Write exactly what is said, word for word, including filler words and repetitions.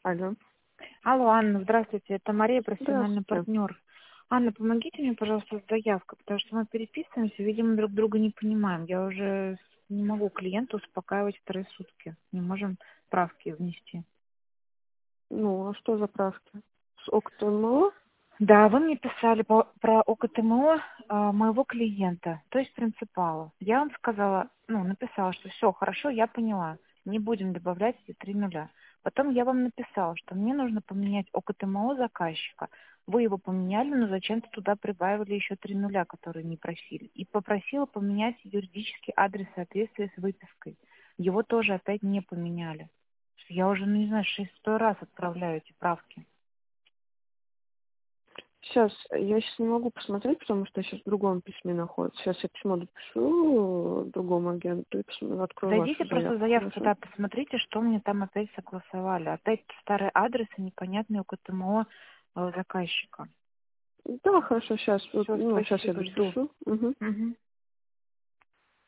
Алло. Алло, Анна, здравствуйте, это Мария, профессиональный Здравствуйте. партнер. Анна, помогите мне, пожалуйста, с заявкой, потому что мы переписываемся, видимо, друг друга не понимаем. Я уже не могу клиента успокаивать вторые сутки. Не можем справки внести. Ну, а что за правки? С ОКТМО? Да, вы мне писали по- про ОКТМО а, моего клиента, то есть принципала. Я вам сказала, ну, написала, что все, хорошо, я поняла, не будем добавлять эти три нуля. Потом я вам написала, что мне нужно поменять ОКТМО заказчика. Вы его поменяли, но зачем-то туда прибавили еще три нуля, которые не просили. И попросила поменять юридический адрес в соответствии с выпиской. Его тоже опять не поменяли. Я уже, ну не знаю, шестой раз отправляю эти правки. Сейчас, я сейчас не могу посмотреть, потому что я сейчас в другом письме находится. Сейчас я письмо допишу другому агенту и посмотрю, открою Зайдите вашу просто в заявку, заявку, хорошо? да, посмотрите, что мне там опять согласовали. Опять старый адрес и непонятный у КТМО э, заказчика. Да, хорошо, сейчас, вот, Все, ну, сейчас я спасибо, жду. допишу. Угу. Мгм.